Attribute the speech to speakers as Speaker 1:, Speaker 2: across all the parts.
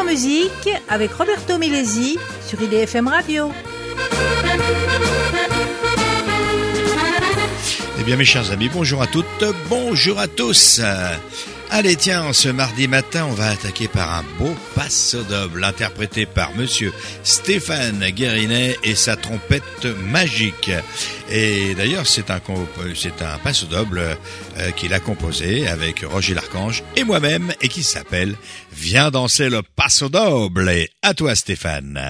Speaker 1: musique avec Roberto Milesi sur IDFM Radio.
Speaker 2: Eh bien mes chers amis, bonjour à toutes, bonjour à tous. Allez tiens, ce mardi matin, on va attaquer par un beau passo doble interprété par monsieur Stéphane Guérinet et sa trompette magique. Et d'ailleurs, c'est un passo doble qu'il a composé avec Roger l'Archange et moi-même et qui s'appelle Viens danser le passo doble. Et à toi Stéphane.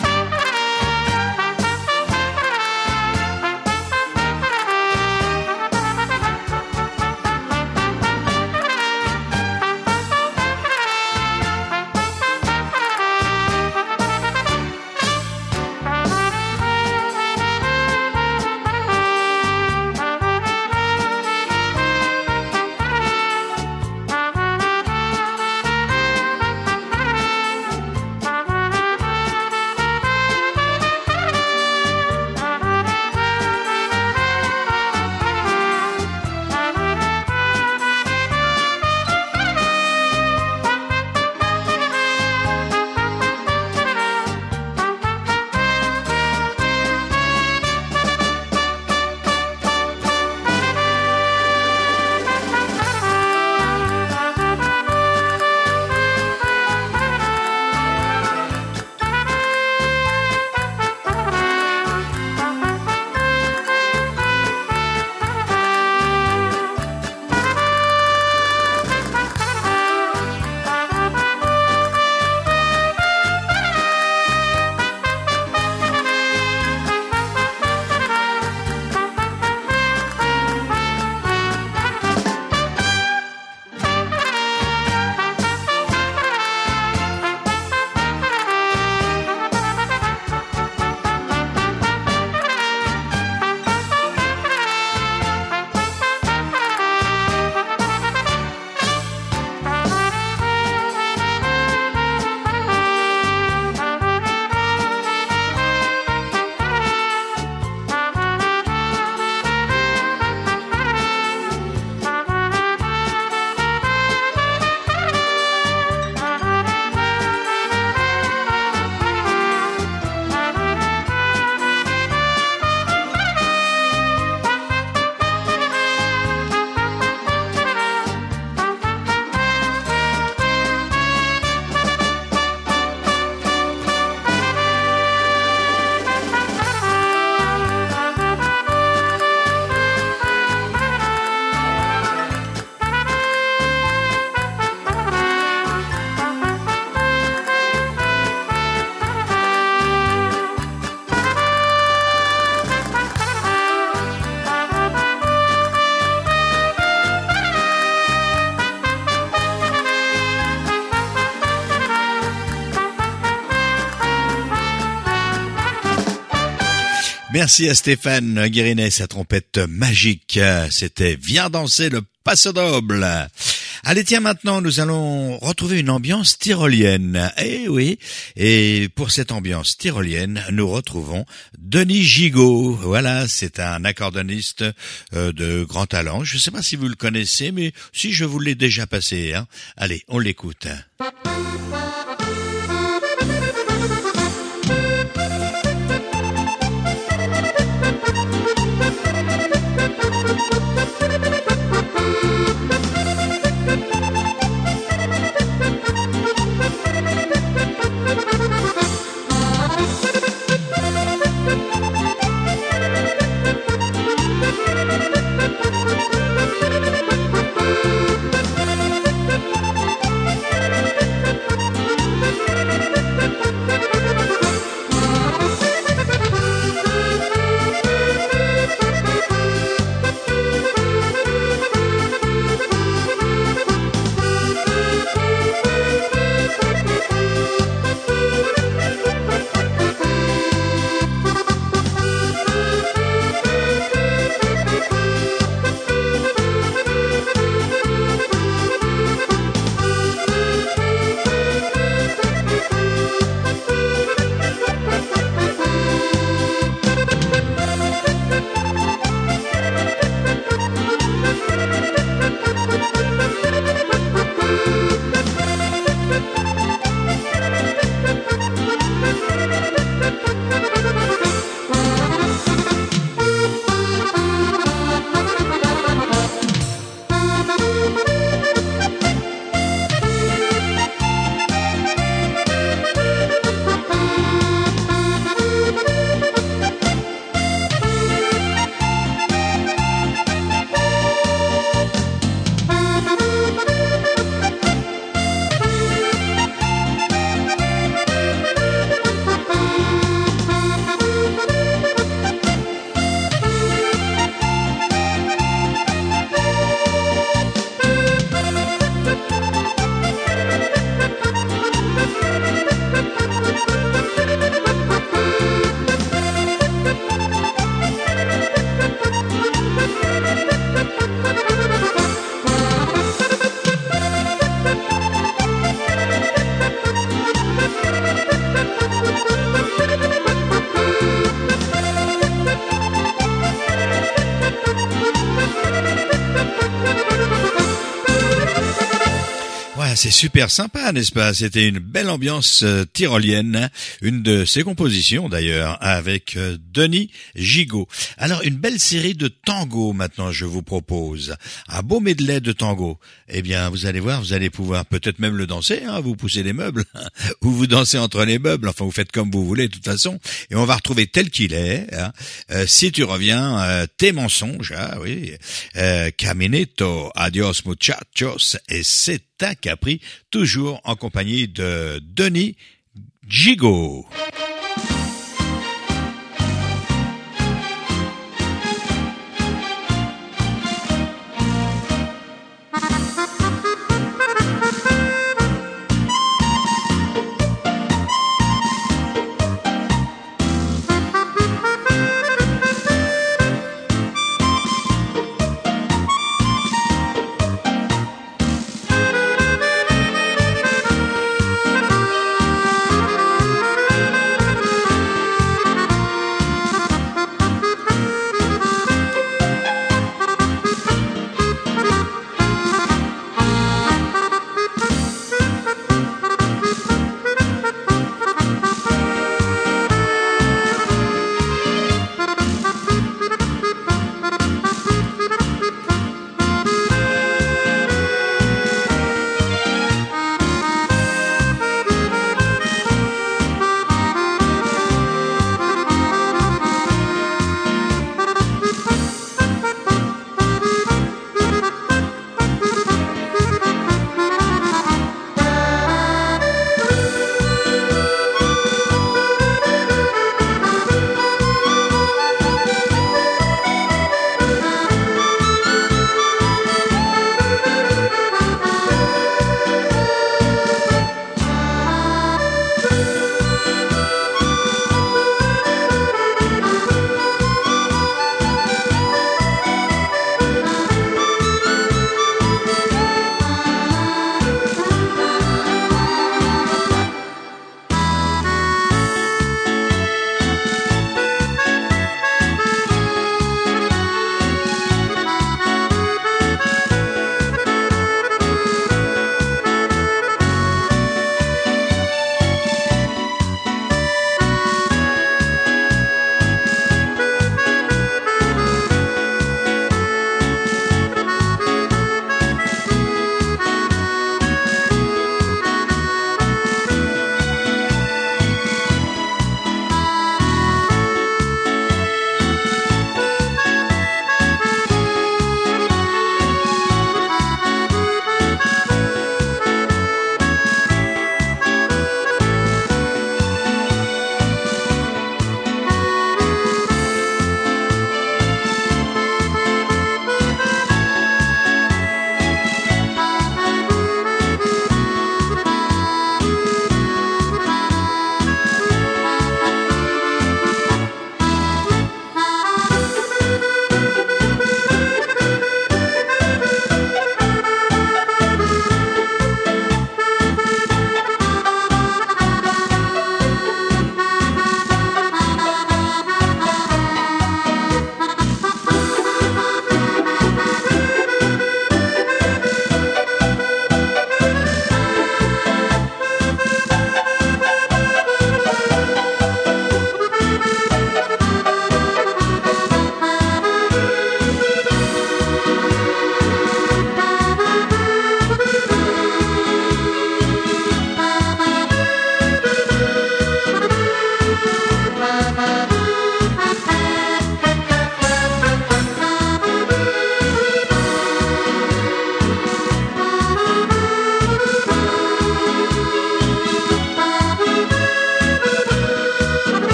Speaker 2: Merci à Stéphane Guérinet, sa trompette magique. C'était Viens danser le passo doble. Allez tiens, maintenant nous allons retrouver une ambiance tyrolienne. Eh oui, et pour cette ambiance tyrolienne, nous retrouvons Denis Gigot. Voilà, c'est un accordéoniste de grand talent. Je ne sais pas si vous le connaissez, mais si je vous l'ai déjà passé. Allez, on l'écoute. c'est super sympa, n'est-ce pas? C'était une belle ambiance tyrolienne, hein, une de ses compositions d'ailleurs, avec Denis Gigot. Alors, une belle série de tangos maintenant, je vous propose. Un beau medley de tango. Eh bien, vous allez voir, vous allez pouvoir peut-être même le danser, hein, vous poussez les meubles, ou vous dansez entre les meubles, enfin vous faites comme vous voulez de toute façon, et on va retrouver tel qu'il est, hein. Si tu reviens, tes mensonges, ah oui, Caminito, adios muchachos, et c'est un Capri, toujours en compagnie de Denis Gigot.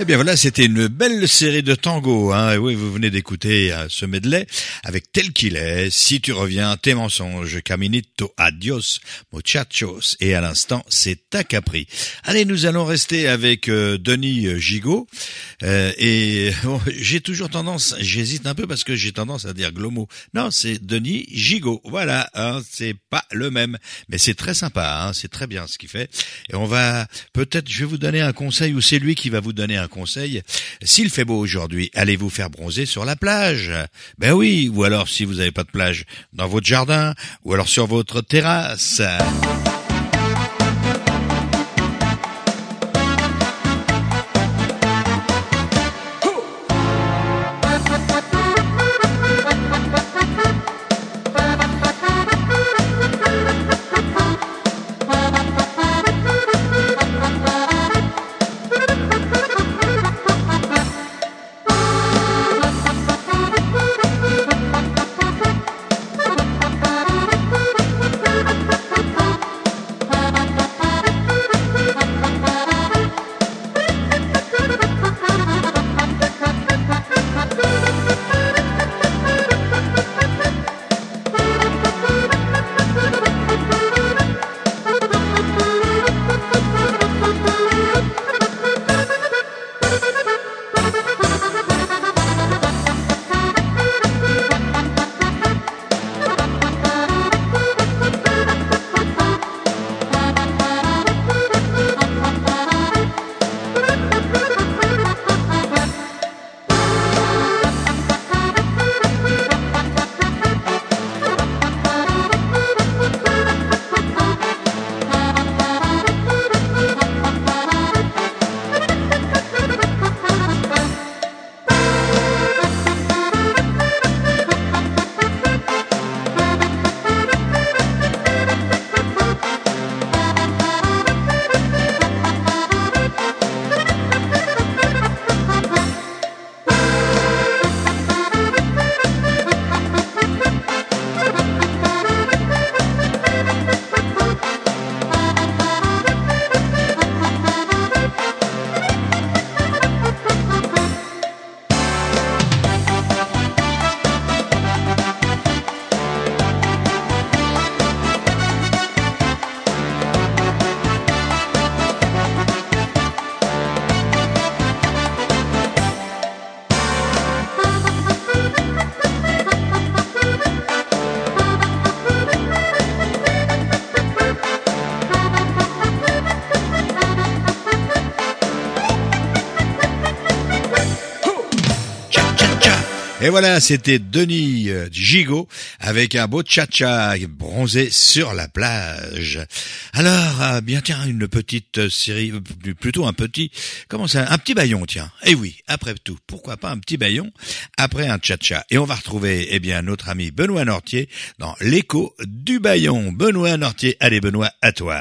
Speaker 2: Eh bien voilà, c'était une belle série de tangos. Hein. Oui, vous venez d'écouter ce medley avec Tel qu'il est, Si tu reviens, Tes mensonges, Caminito, Adios, Muchachos. Et à l'instant, c'est Ta Capri. Allez, nous allons rester avec Denis Gigot. Et bon, j'ai toujours tendance, j'hésite un peu parce que j'ai tendance à dire Glomo. Non, c'est Denis Gigot. Voilà, hein, c'est pas le même. Mais c'est très sympa, hein, c'est très bien ce qu'il fait. Et on va, peut-être, je vais vous donner un conseil ou c'est lui qui va vous donner un conseil. S'il fait beau aujourd'hui, allez vous faire bronzer sur la plage. Ben oui, ou alors si vous n'avez pas de plage, dans votre jardin, ou alors sur votre terrasse. Et voilà, c'était Denis Gigot avec un beau tcha-tcha bronzé sur la plage. Alors, bien tiens, une petite série, plutôt un petit, comment ça, un petit baillon, tiens. Eh oui, après tout, pourquoi pas un petit baillon après un tcha-tcha. Et on va retrouver, eh bien, notre ami Benoît Nortier dans l'écho du baillon. Benoît Nortier, allez Benoît, à toi.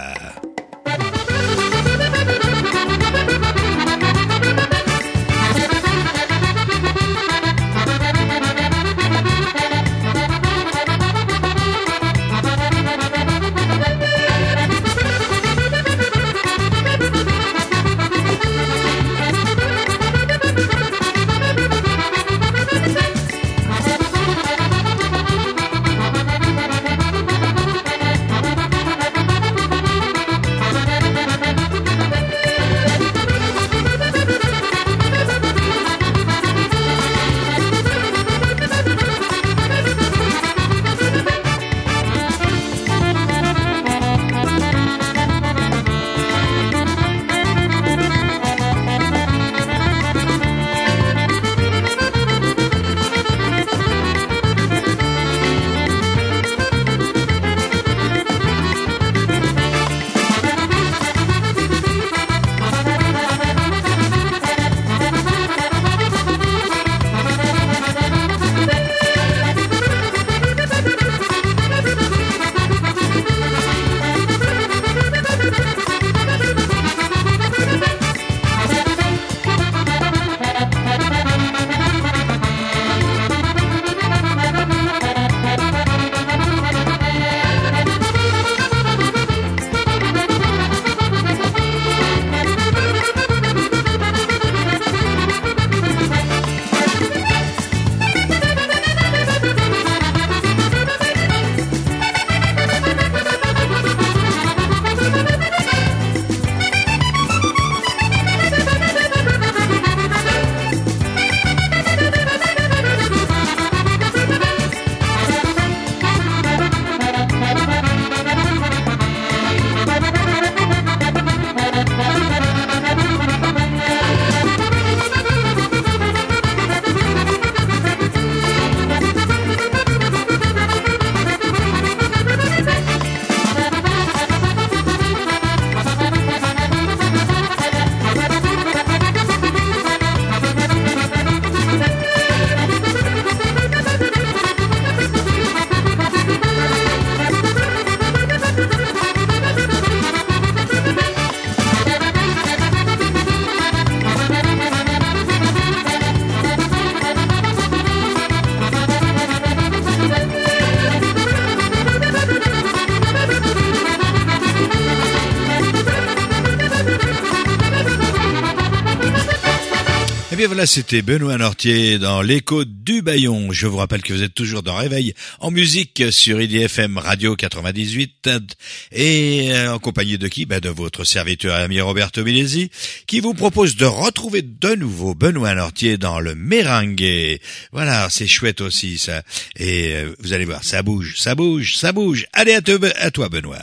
Speaker 2: bien voilà, c'était Benoît Nortier dans l'écho du Bayon. Je vous rappelle que vous êtes toujours dans Réveil en musique sur IDFM Radio 98 et en compagnie de qui? De votre serviteur ami Roberto Milesi qui vous propose de retrouver de nouveau Benoît Nortier dans le Merengue. Voilà, c'est chouette aussi ça. Et vous allez voir, ça bouge, ça bouge, ça bouge. Allez à toi Benoît.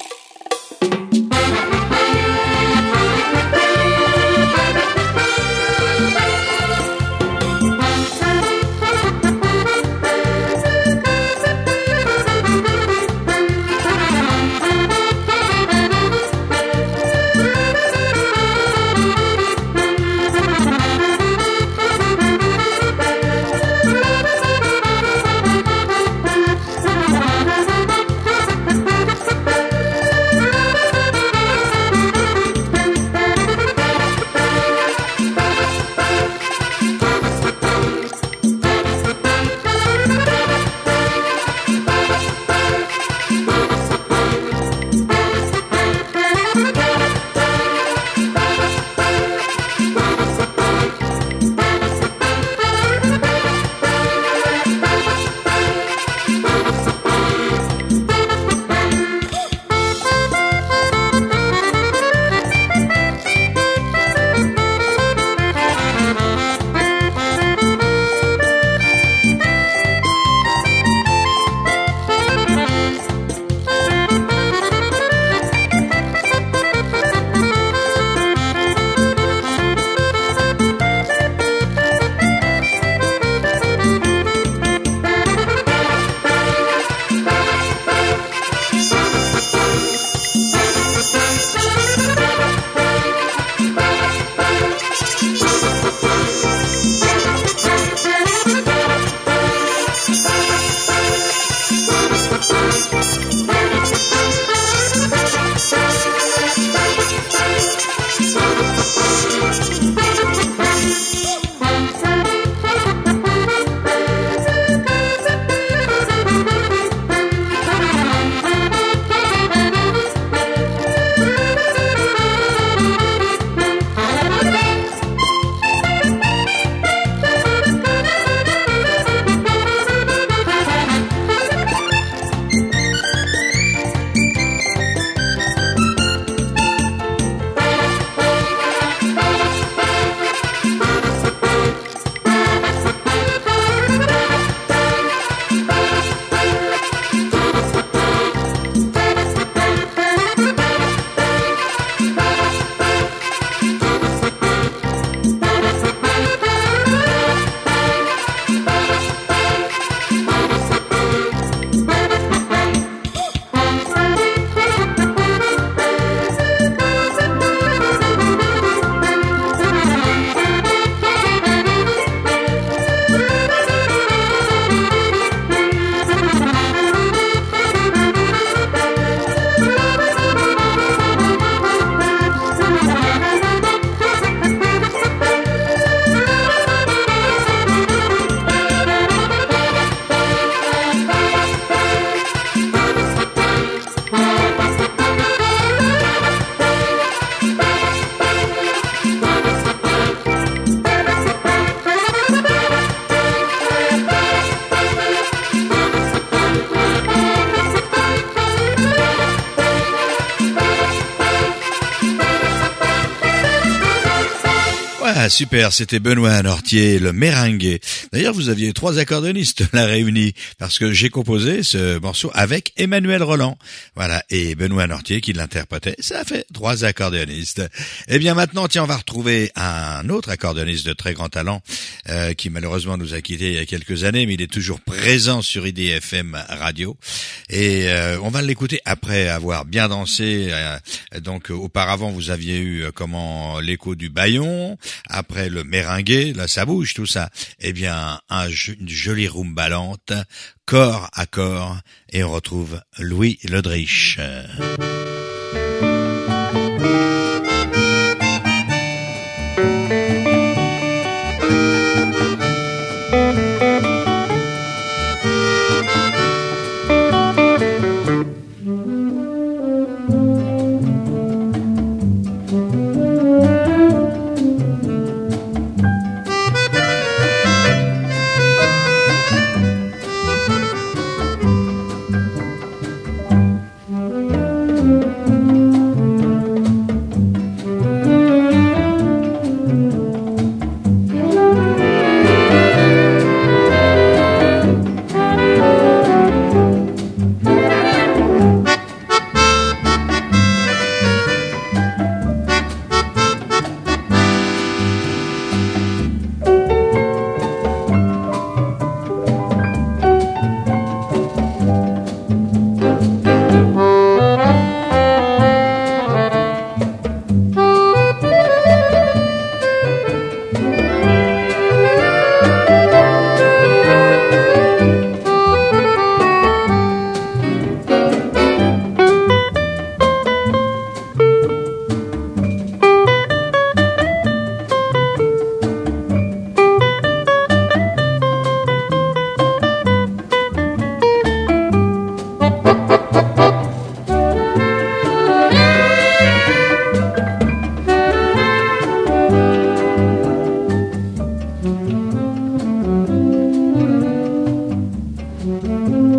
Speaker 2: Ah, super, c'était Benoît Nortier, le Merengue. D'ailleurs, vous aviez 3 accordéonistes là réunis, parce que j'ai composé ce morceau avec Emmanuel Roland. Voilà, et Benoît Nortier qui l'interprétait. Ça a fait 3 accordéonistes. Eh bien maintenant, tiens, on va retrouver un autre accordéoniste de très grand talent, qui malheureusement nous a quittés il y a quelques années, mais il est toujours présent sur IDFM Radio. Et on va l'écouter après avoir bien dansé. Donc auparavant, vous aviez eu l'écho du Bayon, après le Merengue, là ça bouge tout ça. Eh bien, une jolie rumba lente, corps à corps, et on retrouve Louis Ledrich.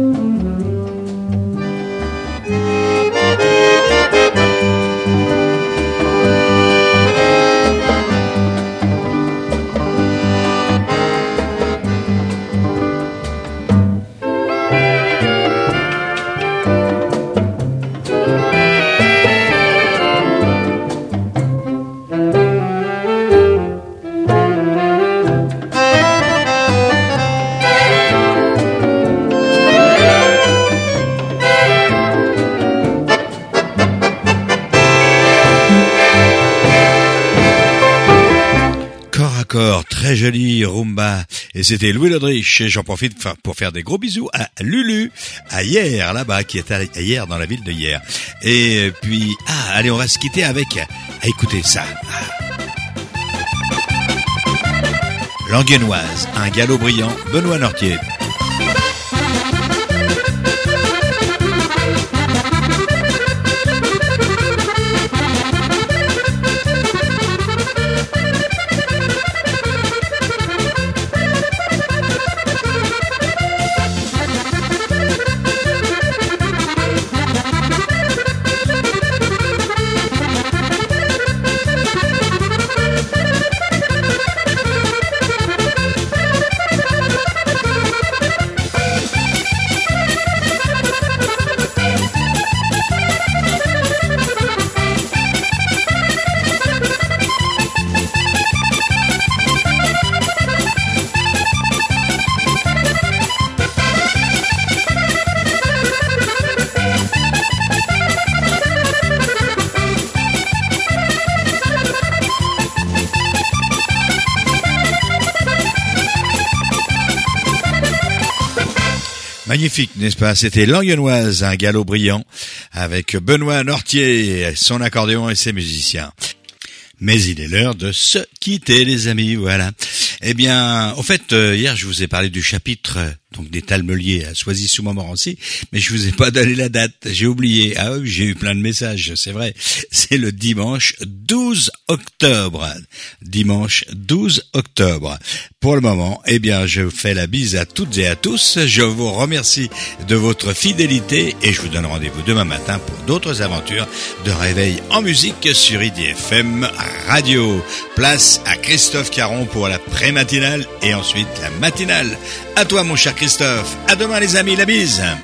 Speaker 2: Très jolie rumba, et c'était Louis Lodrich, et j'en profite pour faire des gros bisous à Lulu, à Hier là-bas, qui est à Hier, dans la ville de Hier. Et puis, allez, on va se quitter avec, écoutez ça. L'Anguennoise, un galop brillant, Benoît Nortier. Magnifique, n'est-ce pas? C'était l'Anguennoise, un galop brillant, avec Benoît Nortier, son accordéon et ses musiciens. Mais il est l'heure de se quitter, les amis, voilà. Eh bien, au fait, hier, je vous ai parlé du chapitre donc des Talmeliers à Soisy-sous-Montmorency, mais je vous ai pas donné la date, j'ai oublié. Ah oui, j'ai eu plein de messages, c'est vrai. C'est le dimanche 12 octobre. Dimanche 12 octobre. Pour le moment, eh bien, je vous fais la bise à toutes et à tous. Je vous remercie de votre fidélité et je vous donne rendez-vous demain matin pour d'autres aventures de réveil en musique sur IDFM Radio. Place à Christophe Caron pour la pré-matinale et ensuite la matinale. À toi, mon cher Christophe. À demain, les amis. La bise.